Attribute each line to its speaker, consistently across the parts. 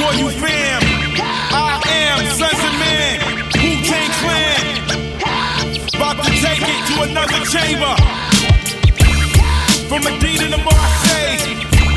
Speaker 1: Royal fam. I am Sons of Man, Wu-Tang Clan. About to take it to another chamber. From Medina to Marseille.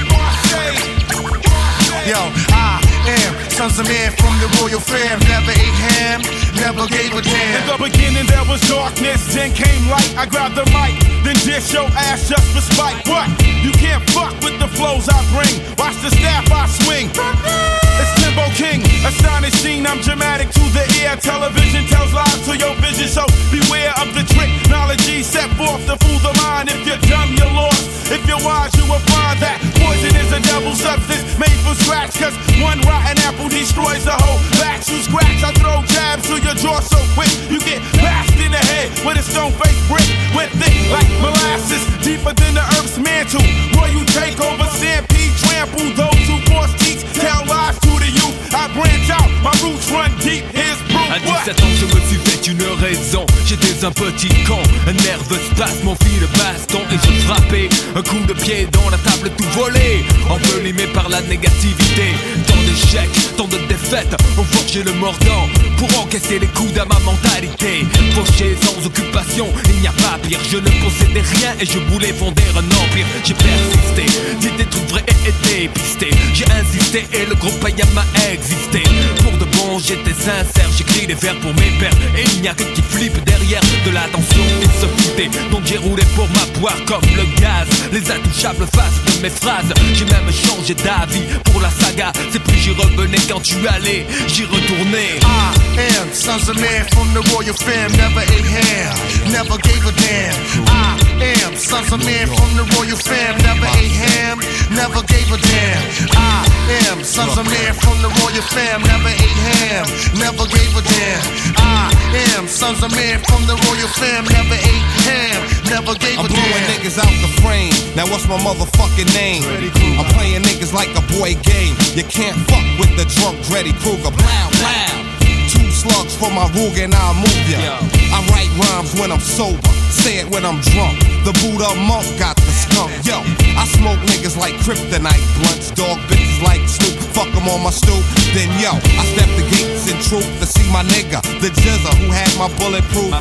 Speaker 2: Yo, I am Sons of Man from the Royal fam. Never ate ham, never gave a damn.
Speaker 1: In the beginning there was darkness, then came light. I grabbed the mic, then dish your ass just for spite. What? You can't fuck with the flows I bring. Watch the staff I swing. It's Timbo King, astonishing, I'm dramatic to the ear. Television tells lies to your vision, so beware of the trick. Knowledge set forth to fool the mind. If you're dumb, you're lost. If you're wise, you will find that poison is a devil substance made from scratch. Cause one rotten apple destroys the whole batch. You scratch, I throw jabs to your jaw so quick. You get bashed in the head with a stone-faced brick. Went thick like molasses, deeper than the earth's mantle. Royal takeover, stampede, trample. Those who force teach, tell lies to the youth. I branch out, my roots run deep, here's proof.
Speaker 3: À 17 ans je me suis fait une raison. J'étais un petit con, un nerveux spasme, mon fil de baston. Et je frappais un coup de pied dans la table tout volé, envenimé par la négativité. Tant d'échecs, tant de défaites ont forgé le mordant pour encaisser les coups à ma mentalité. Fauché sans occupation, il n'y a pas pire. Je ne possédais rien et je voulais fonder un empire. J'ai persisté, dit des trucs vrais et été pisté. J'ai insisté et le groupe païen m'a existé. Pour de bon j'étais sincère, j'écris des vers pour mes pères. Et il n'y a que qui flippe derrière de l'attention, ils se foutaient. Donc j'ai roulé pour m'aboire comme le gaz. Les intouchables faces de mes phrases. J'ai même changé d'avis pour la saga. C'est plus j'y revenais quand tu allais, j'y retournais.
Speaker 2: I am Sons of Man from the Royal fam. Never ate ham, never gave a damn. I am Sons of Man from the Royal fam. Never ate ham, never gave a damn. I am Sons of Man from the Royal fam. Never ate ham, never gave a damn. I am Sons of Man from the Royal fam. Never ate ham, never gave a damn. I'm blowing niggas out the frame. Now what's my motherfucking name? I'm playing niggas like a boy game. You can't fuck with the drunk Dreddy Kruger. Blah, blah. 2 slugs for my Ruger and I'll move ya. I write rhymes when I'm sober, say it when I'm drunk. The Buddha monk got the skunk. Yo, I smoke niggas like kryptonite blunts. Dog bitches like Snoop, fuck them on my stoop. Then yo, I step the gates in troop to see my nigga, the Jizza who had my bulletproof.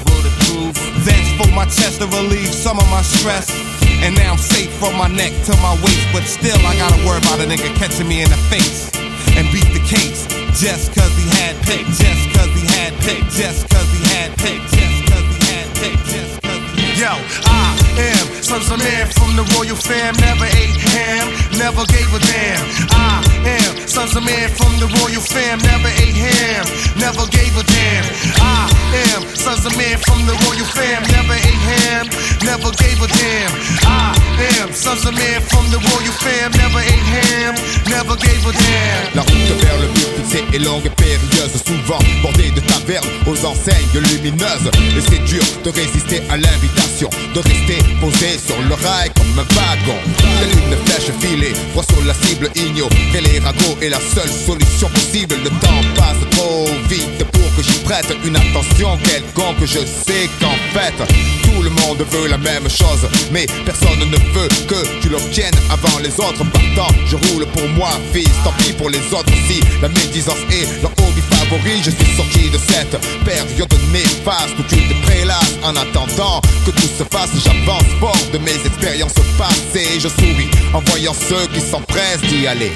Speaker 2: Then spoke my chest to relieve some of my stress. And now I'm safe from my neck to my waist. But still I gotta worry about a nigga catching me in the face and beat the case. Just cause he had pick, just cause he had pick, just cause he had pick, just cause he had pick, just cause he had pick. Yo, I am Sons of Man from the Royal fam. Never ate ham, never gave a damn. I am Sons of Man from the Royal fam. Never ate ham, never gave a damn. I am Sons of Man from the Royal fam. Never ate ham, never gave a damn. I am Sons of Man from the Royal fam. Never ate ham, never gave a damn.
Speaker 4: La route vers le but fixée est longue et périlleuse, souvent bordée de tavernes aux enseignes lumineuses. Et c'est dur de résister à l'invitation, de rester posé sur le rail comme un wagon. Telle une flèche filée, droit sur la cible, ignorer les ragots est la seule solution possible. Le temps passe trop vite pour que j'y prête une attention quelconque. Je sais qu'en fait, tout le monde veut la même chose, mais personne ne veut que tu l'obtiennes avant les autres. Partant, je roule pour moi, fils, tant pis pour les autres aussi. La médisance est leur hobby favori. Je suis sorti de cette période néfaste où tu te prélasses en attendant que tout se fasse. J'avance fort de mes expériences passées. Je souris en voyant ceux qui s'empressent d'y aller.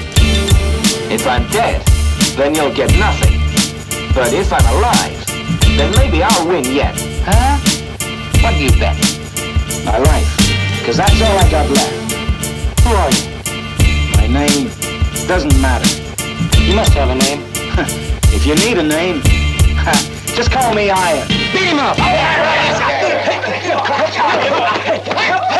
Speaker 5: If I'm dead, then you'll get nothing. But if I'm alive, then maybe I'll win yet. Huh? What do you bet? My life. Cause that's all I got left. Who are you? My name doesn't matter. You must have a name. If you need a name, just call me Iron. Beat him up!